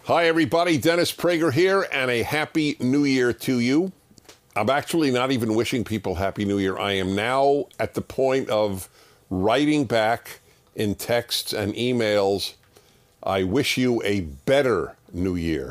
Hi, everybody. Dennis Prager here, and a Happy New Year to you. I'm actually not even wishing people Happy New Year. I am now at the point of writing back in texts and emails, I wish you a better New Year.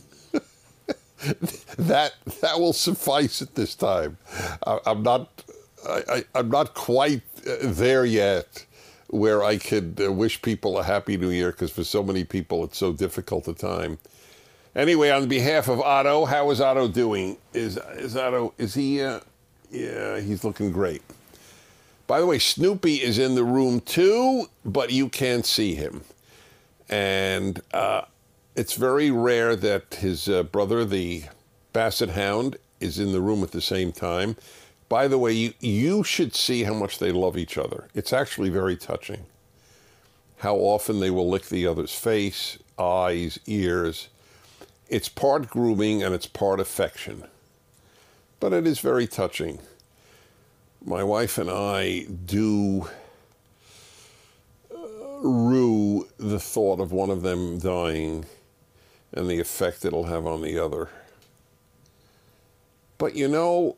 That will suffice at this time. I'm not quite there yet where I could wish people a Happy New Year, because for so many people it's so difficult a time. Anyway, on behalf of Otto, how is Otto doing? Is he, yeah, he's looking great. By the way, Snoopy is in the room too, but you can't see him. And it's very rare that his brother, the Basset Hound, is in the room at the same time. By the way, you should see how much they love each other. It's actually very touching. How often they will lick the other's face, eyes, ears. It's part grooming and it's part affection. But it is very touching. My wife and I do rue the thought of one of them dying and the effect it'll have on the other. But you know,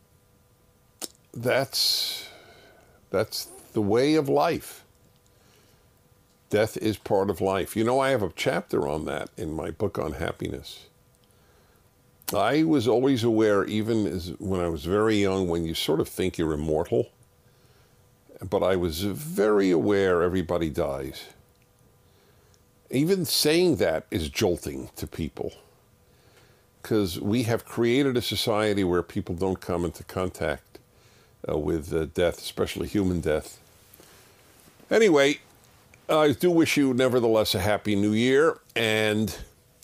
that's the way of life. Death is part of life. You know, I have a chapter on that in my book on happiness. I was always aware, even when I was very young, when you sort of think you're immortal, but I was very aware everybody dies. Even saying that is jolting to people, because we have created a society where people don't come into contact with death, especially human death. Anyway, I do wish you, nevertheless, a Happy New Year. And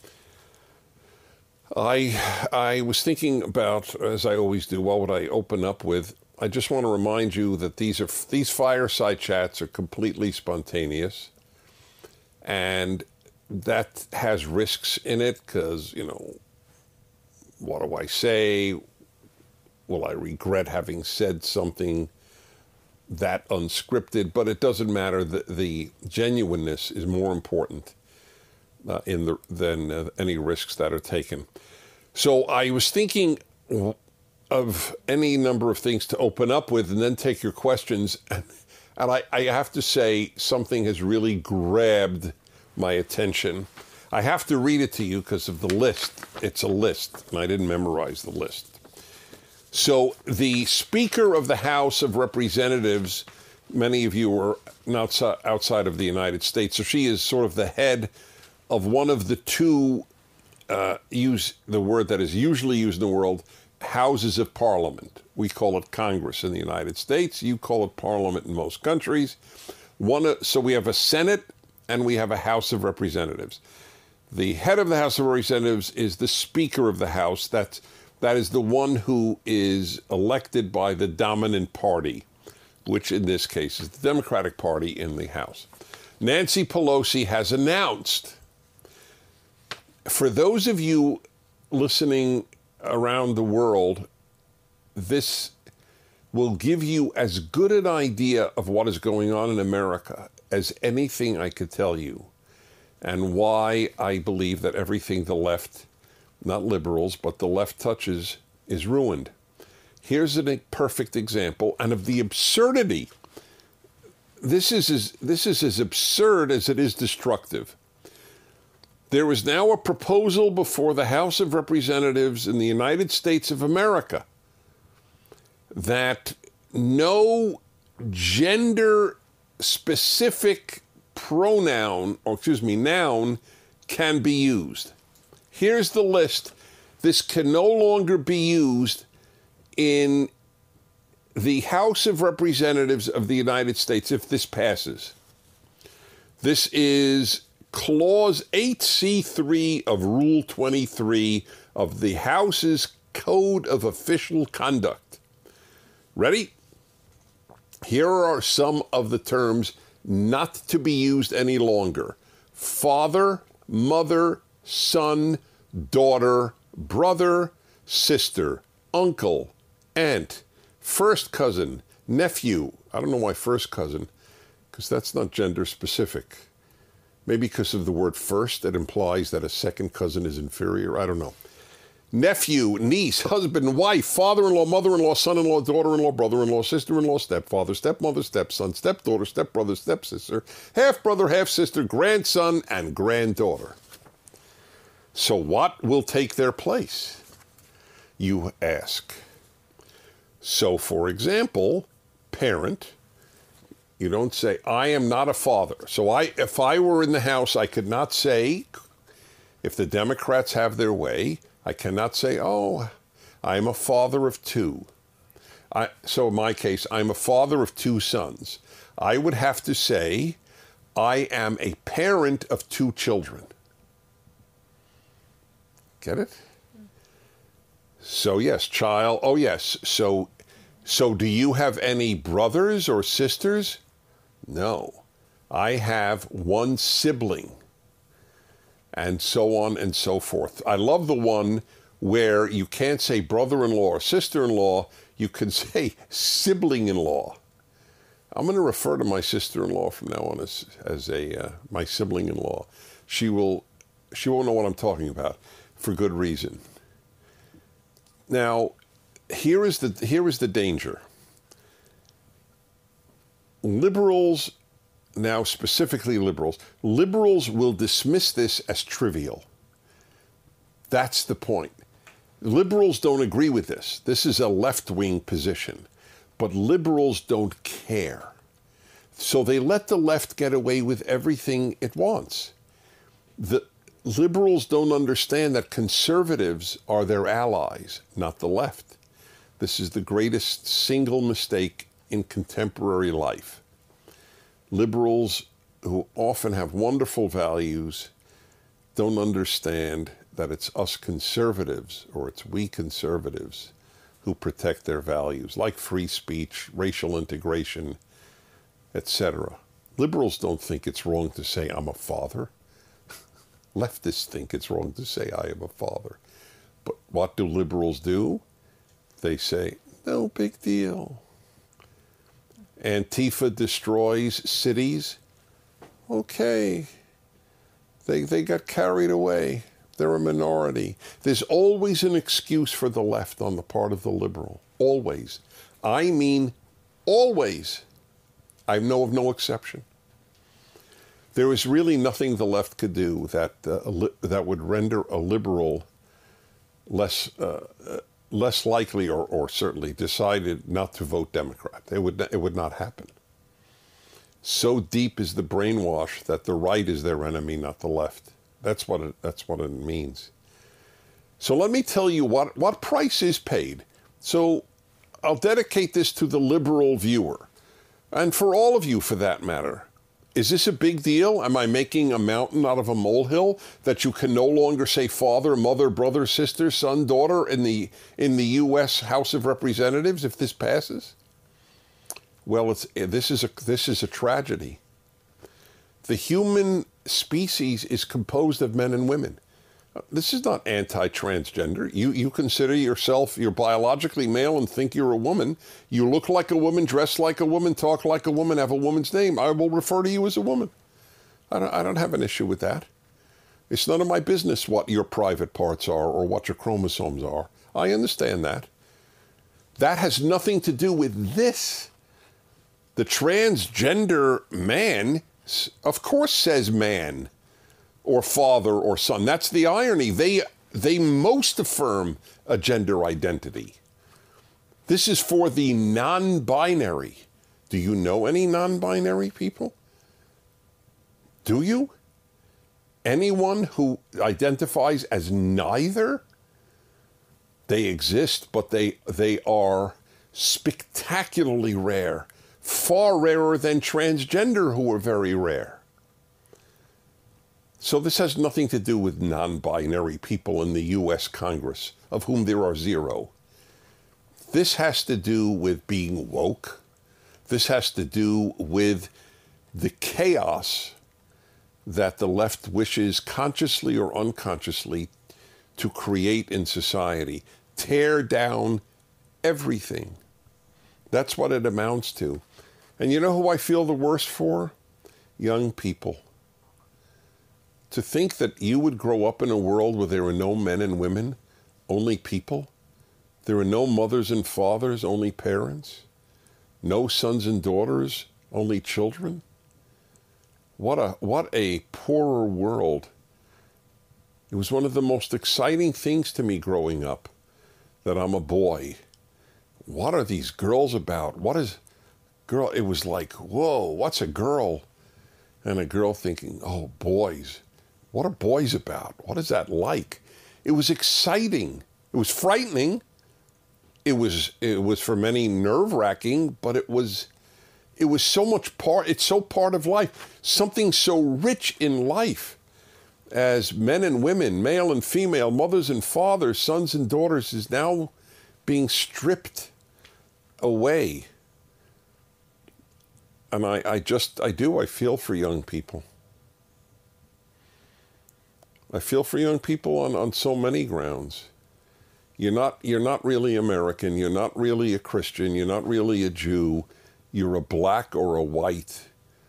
I was thinking about, as I always do, what would I open up with? I just want to remind you that these fireside chats are completely spontaneous. And that has risks in it because, you know, what do I say? Will I regret having said something that unscripted? But it doesn't matter. The genuineness is more important than any risks that are taken. So I was thinking of any number of things to open up with and then take your questions. And I have to say, something has really grabbed my attention. I have to read it to you because of the list. It's a list, and I didn't memorize the list. So the Speaker of the House of Representatives, many of you are outside of the United States, so she is sort of the head of one of the two, use the word that is usually used in the world, houses of parliament. We call it Congress in the United States. You call it parliament in most countries. So we have a Senate and we have a House of Representatives. The head of the House of Representatives is the Speaker of the House. That is the one who is elected by the dominant party, which in this case is the Democratic Party in the House. Nancy Pelosi has announced, for those of you listening around the world, this will give you as good an idea of what is going on in America as anything I could tell you, and why I believe that everything the left, not liberals, but the left touches, is ruined. Here's a perfect example, and of the absurdity. This is as absurd as it is destructive. There is now a proposal before the House of Representatives in the United States of America that no gender-specific noun can be used. Here's the list. This can no longer be used in the House of Representatives of the United States if this passes. This is Clause 8C3 of Rule 23 of the House's Code of Official Conduct. Ready? Here are some of the terms not to be used any longer. Father, mother, son, daughter, brother, sister, uncle, aunt, first cousin, nephew. I don't know why first cousin, because that's not gender specific. Maybe because of the word first, it implies that a second cousin is inferior. I don't know. Nephew, niece, husband, wife, father-in-law, mother-in-law, son-in-law, daughter-in-law, brother-in-law, sister-in-law, stepfather, stepmother, stepson, stepdaughter, stepbrother, stepsister, half-brother, half-sister, grandson, and granddaughter. So what will take their place, you ask? So, for example, parent, you don't say, I am not a father. So if I were in the House, I could not say, if the Democrats have their way, I cannot say, oh, I'm a father of two. So in my case, I'm a father of two sons. I would have to say, I am a parent of two children. Get it? So yes, child. Oh yes. So do you have any brothers or sisters? No. I have one sibling. And so on and so forth. I love the one where you can't say brother-in-law or sister-in-law, you can say sibling-in-law. I'm going to refer to my sister-in-law from now on as my sibling-in-law. She won't know what I'm talking about for good reason. Now, here is the danger. Liberals, now specifically liberals will dismiss this as trivial. That's the point. Liberals don't agree with this. This is a left-wing position. But liberals don't care. So they let the left get away with everything it wants. The liberals don't understand that conservatives are their allies, not the left. This is the greatest single mistake in contemporary life. Liberals, who often have wonderful values, don't understand that it's us conservatives, or it's we conservatives, who protect their values, like free speech, racial integration, etc. Liberals don't think it's wrong to say, I'm a father. Leftists think it's wrong to say, I am a father. But what do liberals do? They say, no big deal. Antifa destroys cities. Okay. They got carried away. They're a minority. There's always an excuse for the left on the part of the liberal. Always. I mean, always. I know of no exception. There is really nothing the left could do that would render a liberal less likely or certainly decided not to vote Democrat. It would not happen. So deep is the brainwash that the right is their enemy, not the left. That's what it means. So let me tell you what price is paid. So I'll dedicate this to the liberal viewer, and for all of you for that matter. Is this a big deal? Am I making a mountain out of a molehill that you can no longer say father, mother, brother, sister, son, daughter in the U.S. House of Representatives if this passes? Well, this is a tragedy. The human species is composed of men and women. This is not anti-transgender. You consider yourself, you're biologically male and think you're a woman. You look like a woman, dress like a woman, talk like a woman, have a woman's name. I will refer to you as a woman. I don't have an issue with that. It's none of my business what your private parts are or what your chromosomes are. I understand that. That has nothing to do with this. The transgender man, of course, says man, or father or son. That's the irony. They most affirm a gender identity. This is for the non-binary. Do you know any non-binary people? Do you? Anyone who identifies as neither? They exist, but they are spectacularly rare. Far rarer than transgender, who are very rare. So this has nothing to do with non-binary people in the U.S. Congress, of whom there are zero. This has to do with being woke. This has to do with the chaos that the left wishes, consciously or unconsciously, to create in society. Tear down everything. That's what it amounts to. And you know who I feel the worst for? Young people. To think that you would grow up in a world where there were no men and women, only people. There were no mothers and fathers, only parents. No sons and daughters, only children. What a poorer world. It was one of the most exciting things to me growing up, that I'm a boy. What are these girls about? What is girl? It was like, whoa, what's a girl? And a girl thinking, oh, boys. What are boys about? What is that like? It was exciting. It was frightening. It was for many nerve-wracking, but it was so much it's so part of life. Something so rich in life as men and women, male and female, mothers and fathers, sons and daughters is now being stripped away. And I feel for young people. I feel for young people on so many grounds. You're not really American. You're not really a Christian. You're not really a Jew. You're a black or a white.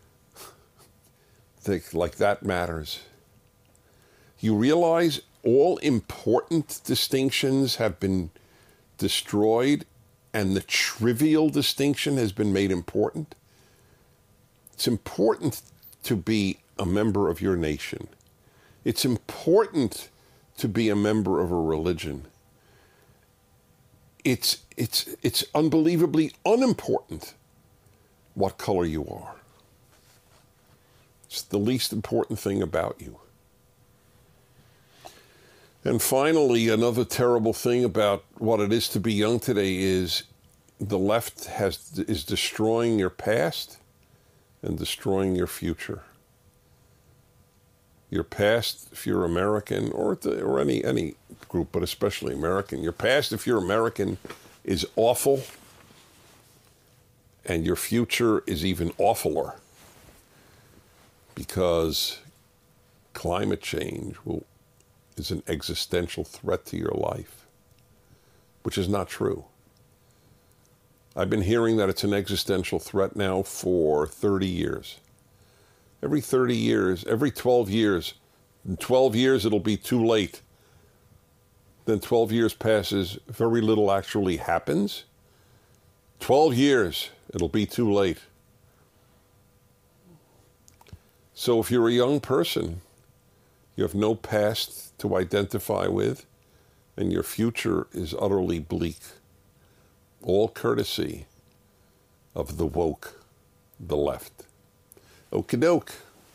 Like that matters. You realize all important distinctions have been destroyed and the trivial distinction has been made important? It's important to be a member of your nation. It's important to be a member of a religion. It's unbelievably unimportant what color you are. It's the least important thing about you. And finally, another terrible thing about what it is to be young today is the left is destroying your past and destroying your future. Your past, if you're American, or any group, but especially American, your past, if you're American, is awful, and your future is even awfuler, because climate change is an existential threat to your life, which is not true. I've been hearing that it's an existential threat now for 30 years. Every 30 years, every 12 years, in 12 years it'll be too late. Then 12 years passes, very little actually happens. 12 years, it'll be too late. So if you're a young person, you have no past to identify with, and your future is utterly bleak. All courtesy of the woke, the left. Okie doke.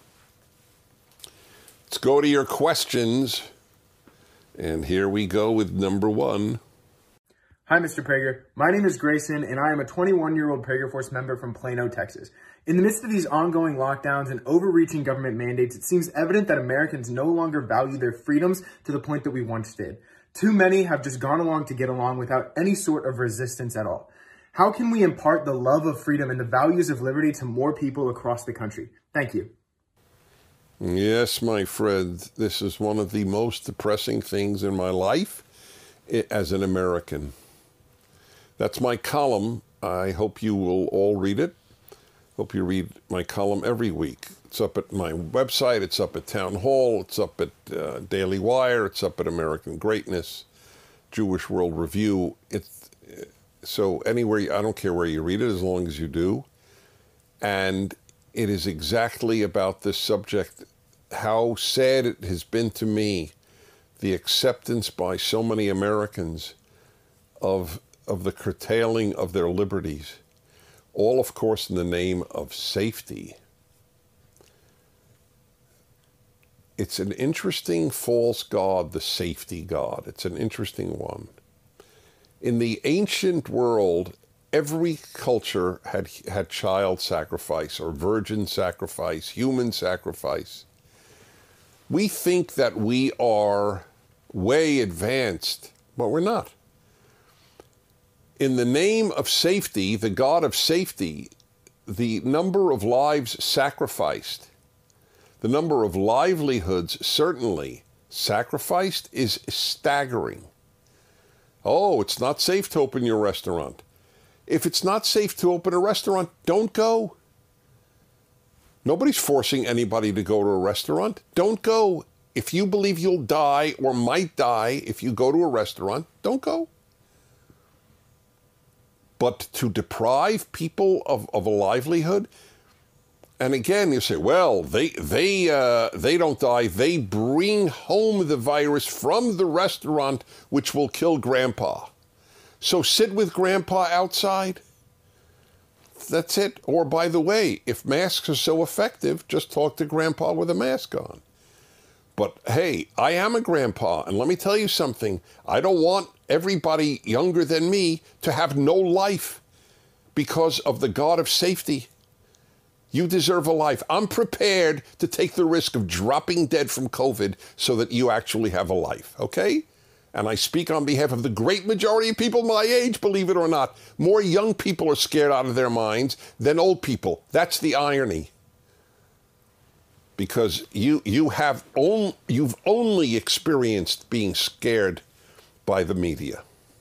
Let's go to your questions. And here we go with number one. Hi, Mr. Prager. My name is Grayson, and I am a 21-year-old Prager Force member from Plano, Texas. In the midst of these ongoing lockdowns and overreaching government mandates, it seems evident that Americans no longer value their freedoms to the point that we once did. Too many have just gone along to get along without any sort of resistance at all. How can we impart the love of freedom and the values of liberty to more people across the country? Thank you. Yes, my friend, this is one of the most depressing things in my life as an American. That's my column. I hope you will all read it. Hope you read my column every week. It's up at my website. It's up at Town Hall. It's up at Daily Wire. It's up at American Greatness, Jewish World Review. So anywhere, I don't care where you read it, as long as you do. And it is exactly about this subject, how sad it has been to me, the acceptance by so many Americans of the curtailing of their liberties, all, of course, in the name of safety. It's an interesting false god, the safety god. It's an interesting one. In the ancient world, every culture had child sacrifice or virgin sacrifice, human sacrifice. We think that we are way advanced, but we're not. In the name of safety, the God of safety, the number of lives sacrificed, the number of livelihoods certainly sacrificed is staggering. Oh, it's not safe to open your restaurant. If it's not safe to open a restaurant, don't go. Nobody's forcing anybody to go to a restaurant. Don't go. If you believe you'll die or might die if you go to a restaurant, don't go. But to deprive people of a livelihood, and again, you say, well, they don't die. They bring home the virus from the restaurant, which will kill Grandpa. So sit with Grandpa outside. That's it. Or, by the way, if masks are so effective, just talk to Grandpa with a mask on. But, hey, I am a grandpa, and let me tell you something. I don't want everybody younger than me to have no life because of the God of safety. You deserve a life. I'm prepared to take the risk of dropping dead from COVID so that you actually have a life, okay? And I speak on behalf of the great majority of people my age, believe it or not. More young people are scared out of their minds than old people. That's the irony. Because you've only experienced being scared by the media.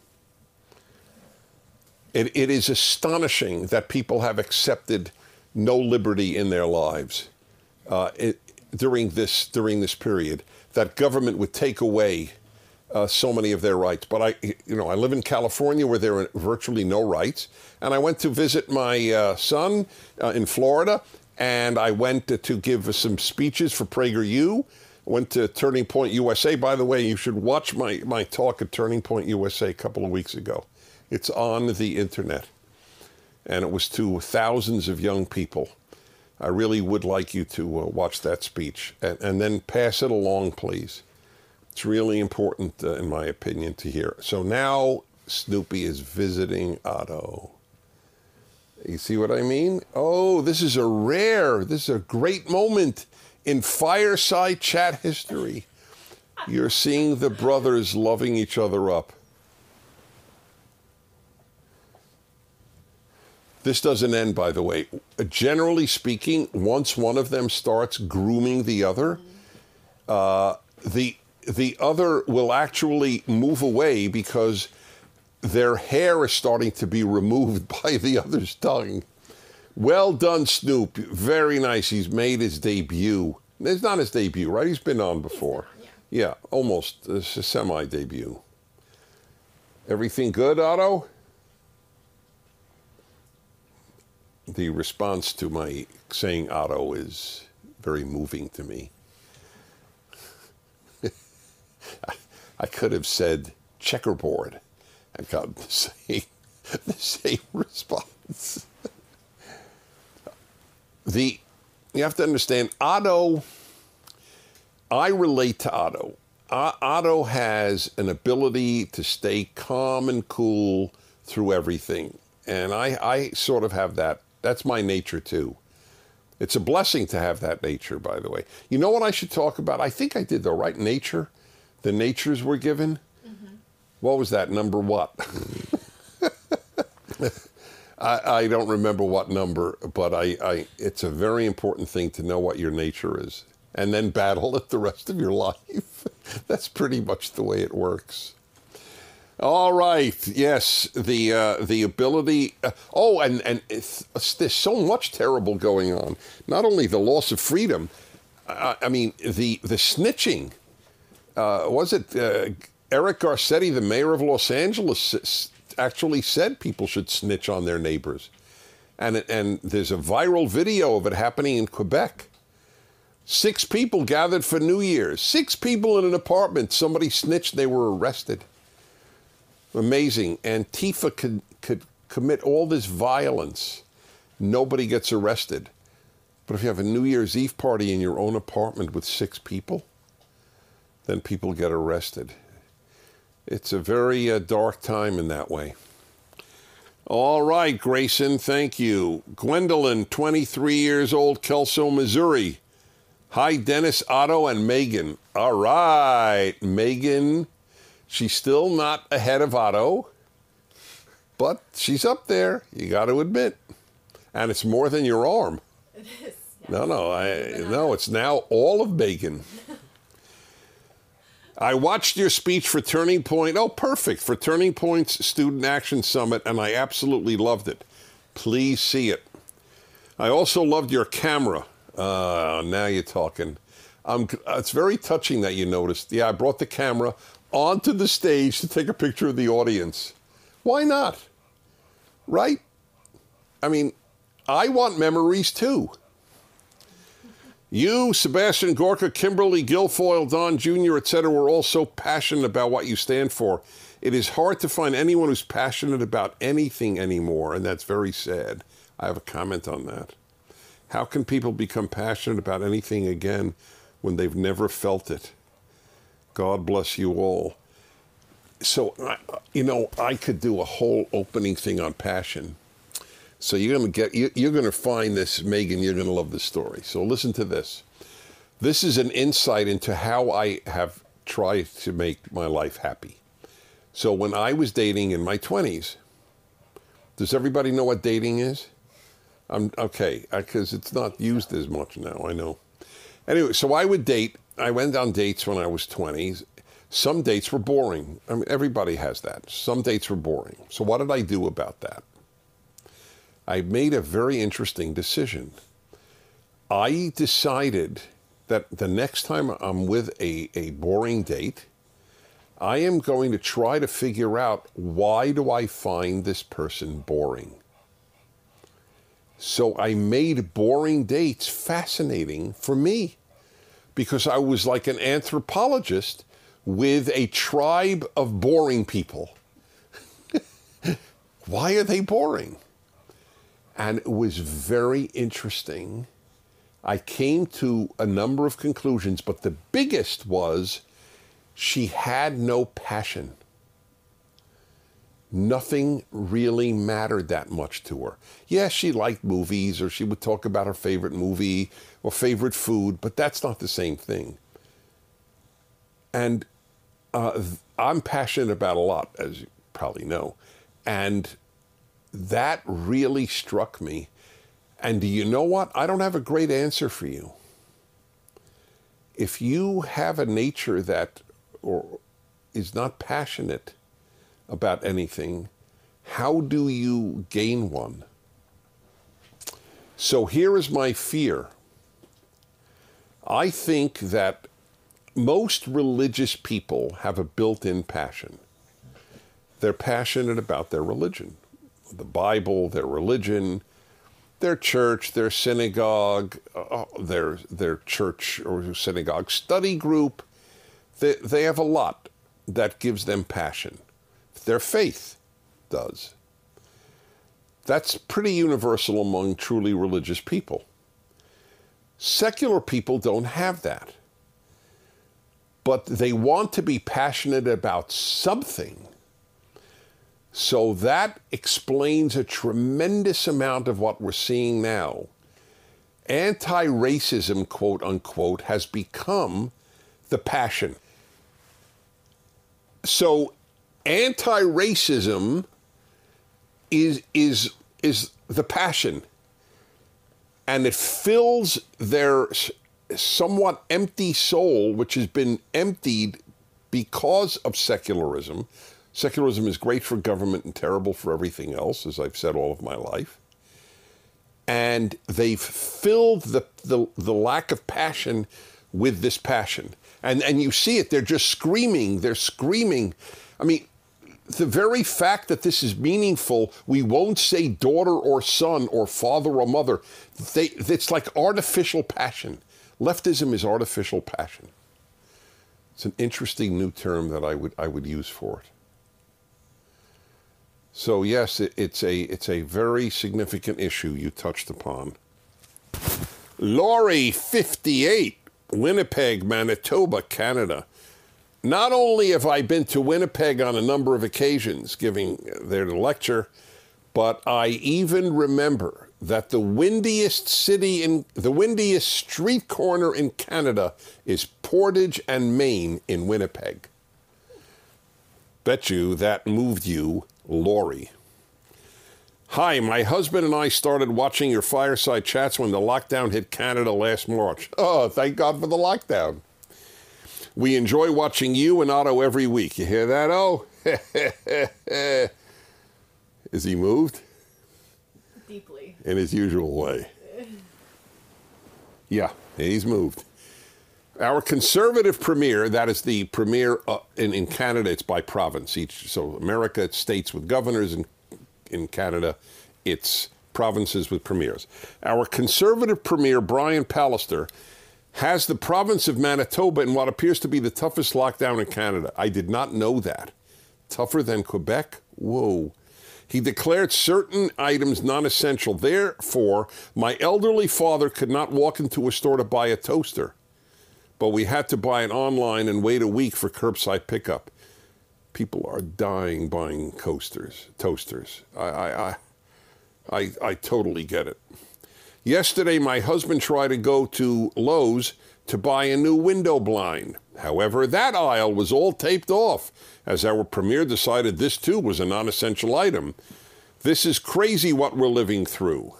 It is astonishing that people have accepted no liberty in their lives during this period. That government would take away so many of their rights. But I live in California where there are virtually no rights, and I went to visit my son in Florida. And I went to give some speeches for PragerU. Went to Turning Point USA. By the way, you should watch my talk at Turning Point USA a couple of weeks ago. It's on the internet. And it was to thousands of young people. I really would like you to watch that speech. And then pass it along, please. It's really important, in my opinion, to hear. So now Snoopy is visiting Otto. You see what I mean? Oh, this is a great moment in fireside chat history. You're seeing the brothers loving each other up. This doesn't end, by the way. Generally speaking, once one of them starts grooming the other, the other will actually move away because their hair is starting to be removed by the other's tongue. Well done, Snoop. Very nice. He's made his debut. It's not his debut, right? He's been on before. Yeah, almost. It's a semi-debut. Everything good, Otto? The response to my saying Otto is very moving to me. I could have said checkerboard. I've got the same response. You have to understand, Otto, I relate to Otto. Otto has an ability to stay calm and cool through everything. And I sort of have that. That's my nature, too. It's a blessing to have that nature, by the way. You know what I should talk about? I think I did the right nature. The natures we're given. What was that, number what? I don't remember what number, but it's a very important thing to know what your nature is and then battle it the rest of your life. That's pretty much the way it works. All right. Yes, the ability. And there's so much terrible going on. Not only the loss of freedom, I mean, the snitching. Was it... Eric Garcetti, the mayor of Los Angeles, actually said people should snitch on their neighbors. And there's a viral video of it happening in Quebec. 6 people gathered for New Year's. 6 people in an apartment. Somebody snitched. They were arrested. Amazing. Antifa could commit all this violence. Nobody gets arrested. But if you have a New Year's Eve party in your own apartment with 6 people, then people get arrested. It's a very dark time in that way. All right, Grayson, thank you. Gwendolyn, 23 years old, Kelso, Missouri. Hi, Dennis, Otto, and Megan. All right, Megan. She's still not ahead of Otto, but she's up there, you got to admit. And it's more than your arm. It is. Yeah. No, it's now all of Megan. I watched your speech for Turning Point. Oh, perfect. For Turning Point's Student Action Summit, and I absolutely loved it. Please see it. I also loved your camera. Now you're talking. It's very touching that you noticed. Yeah, I brought the camera onto the stage to take a picture of the audience. Why not? Right? I mean, I want memories too. You, Sebastian Gorka, Kimberly Guilfoyle, Don Jr., etc., were all so passionate about what you stand for. It is hard to find anyone who's passionate about anything anymore, and that's very sad. I have a comment on that. How can people become passionate about anything again when they've never felt it? God bless you all. So, I could do a whole opening thing on passion. So you're going to find this, Megan, you're going to love this story. So listen to this. This is an insight into how I have tried to make my life happy. So when I was dating in my 20s, does everybody know what dating is? Okay, because it's not used as much now, I know. Anyway, so I would date. I went on dates when I was 20. Some dates were boring. I mean, everybody has that. Some dates were boring. So what did I do about that? I made a very interesting decision. I decided that the next time I'm with a boring date, I am going to try to figure out, why do I find this person boring? So I made boring dates fascinating for me, because I was like an anthropologist with a tribe of boring people. Why are they boring? And it was very interesting. I came to a number of conclusions, but the biggest was she had no passion. Nothing really mattered that much to her. Yes, she liked movies, or she would talk about her favorite movie or favorite food, but that's not the same thing. And I'm passionate about a lot, as you probably know. And that really struck me. And do you know what? I don't have a great answer for you. If you have a nature that is not passionate about anything, how do you gain one? So here is my fear. I think that most religious people have a built-in passion. They're passionate about their religion. The Bible, their religion, their church, their synagogue, their church or synagogue study group. They have a lot that gives them passion. Their faith does. That's pretty universal among truly religious people. Secular people don't have that. But they want to be passionate about something. So that explains a tremendous amount of what we're seeing now. Anti-racism, quote unquote, has become the passion. So anti-racism is the passion. And it fills their somewhat empty soul, which has been emptied because of secularism. Secularism is great for government and terrible for everything else, as I've said all of my life. And they've filled the lack of passion with this passion. And you see it, they're just screaming, they're screaming. I mean, the very fact that this is meaningful, we won't say daughter or son or father or mother. It's like artificial passion. Leftism is artificial passion. It's an interesting new term that I would use for it. So yes, it's a very significant issue you touched upon. Laurie, 58, Winnipeg, Manitoba, Canada. Not only have I been to Winnipeg on a number of occasions giving their lecture, but I even remember that the windiest street corner in Canada is Portage and Main in Winnipeg. Bet you that moved you, Laurie. Hi, my husband and I started watching your fireside chats when the lockdown hit Canada last March. Oh, thank God for the lockdown. We enjoy watching you and Otto every week. You hear that, Oh? Is he moved? Deeply. In his usual way. Yeah, he's moved. Our conservative premier, that is the premier in Canada, it's by province. So America, it's states with governors, and in Canada, it's provinces with premiers. Our conservative premier, Brian Pallister, has the province of Manitoba in what appears to be the toughest lockdown in Canada. I did not know that. Tougher than Quebec? Whoa. He declared certain items non-essential. Therefore, my elderly father could not walk into a store to buy a toaster, but we had to buy it online and wait a week for curbside pickup. People are dying buying toasters. I totally get it. Yesterday, my husband tried to go to Lowe's to buy a new window blind. However, that aisle was all taped off, as our premier decided this too was a non-essential item. This is crazy what we're living through.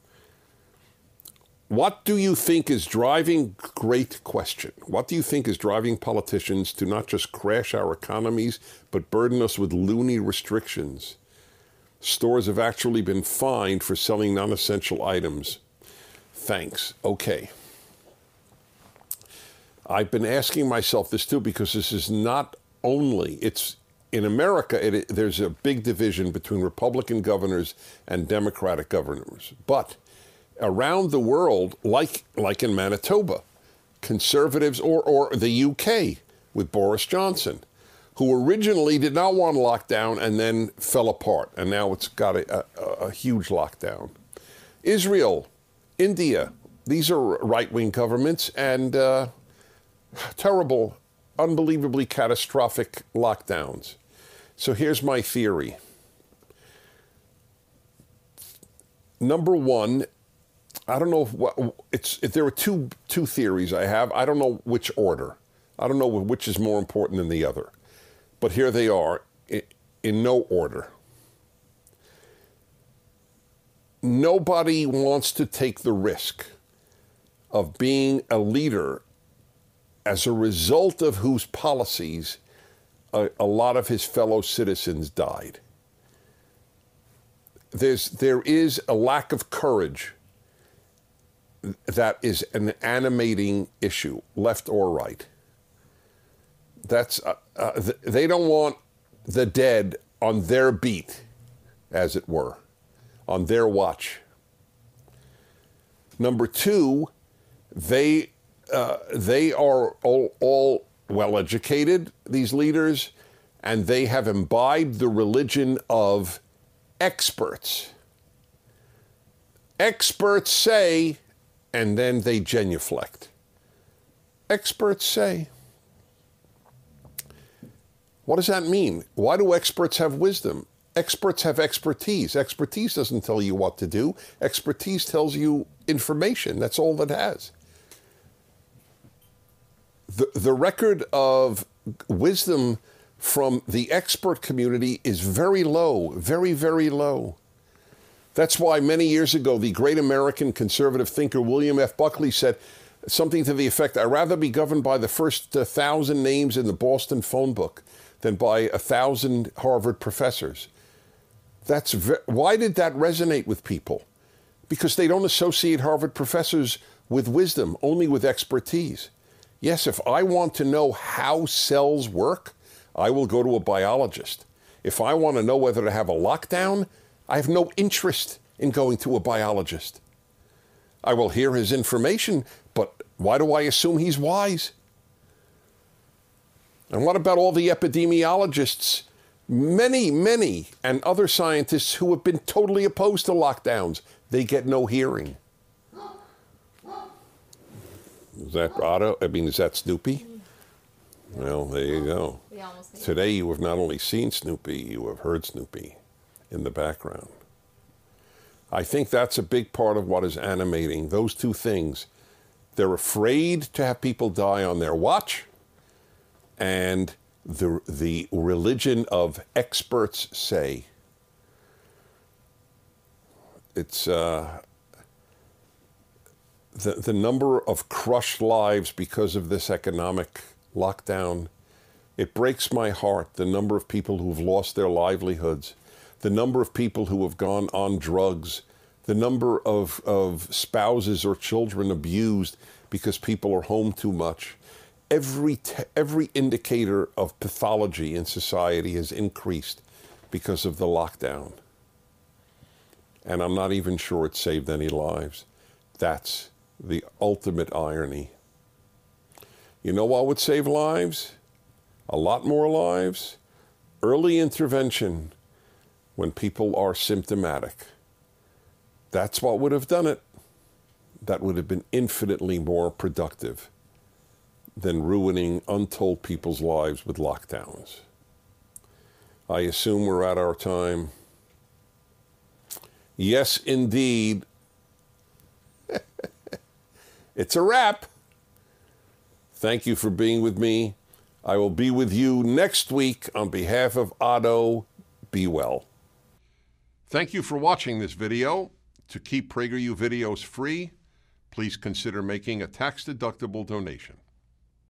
What do you think is driving, great question, what do you think is driving politicians to not just crash our economies, but burden us with loony restrictions? Stores have actually been fined for selling non-essential items. Thanks. Okay. I've been asking myself this too, because this is not only, it's in America, there's a big division between Republican governors and Democratic governors. But around the world, like in Manitoba, conservatives, or the UK with Boris Johnson, who originally did not want lockdown and then fell apart, and now it's got a huge lockdown. Israel, India, these are right-wing governments, and terrible, unbelievably catastrophic lockdowns. So here's my theory. Number one, I don't know there are two theories I have. I don't know which order. I don't know which is more important than the other. But here they are, in no order. Nobody wants to take the risk of being a leader as a result of whose policies a lot of his fellow citizens died. There is a lack of courage that is an animating issue, left or right. They don't want the dead on their beat, as it were, on their watch. Number two, they are all well-educated, these leaders, and they have imbibed the religion of experts. Experts say, and then they genuflect. Experts say. What does that mean? Why do experts have wisdom? Experts have expertise. Expertise doesn't tell you what to do. Expertise tells you information. That's all it has. The record of wisdom from the expert community is very low, very, very low. That's why many years ago, the great American conservative thinker William F. Buckley said something to the effect, I'd rather be governed by the first 1,000 names in the Boston phone book than by 1,000 Harvard professors. Why did that resonate with people? Because they don't associate Harvard professors with wisdom, only with expertise. Yes, if I want to know how cells work, I will go to a biologist. If I want to know whether to have a lockdown, I have no interest in going to a biologist. I will hear his information, but why do I assume he's wise? And what about all the epidemiologists, many, and other scientists who have been totally opposed to lockdowns? They get no hearing. Is that Otto? I mean, is that Snoopy? Well, there you go. Today you have not only seen Snoopy, you have heard Snoopy in the background. I think that's a big part of what is animating those two things. They're afraid to have people die on their watch, and the religion of experts say. It's the number of crushed lives because of this economic lockdown. It breaks my heart, the number of people who've lost their livelihoods, the number of people who have gone on drugs, the number of spouses or children abused because people are home too much. Every indicator of pathology in society has increased because of the lockdown. And I'm not even sure it saved any lives. That's the ultimate irony. You know what would save lives? A lot more lives? Early intervention when people are symptomatic. That's what would have done it. That would have been infinitely more productive than ruining untold people's lives with lockdowns. I assume we're at our time. Yes, indeed. It's a wrap. Thank you for being with me. I will be with you next week. On behalf of Otto, be well. Thank you for watching this video. To keep PragerU videos free, please consider making a tax-deductible donation.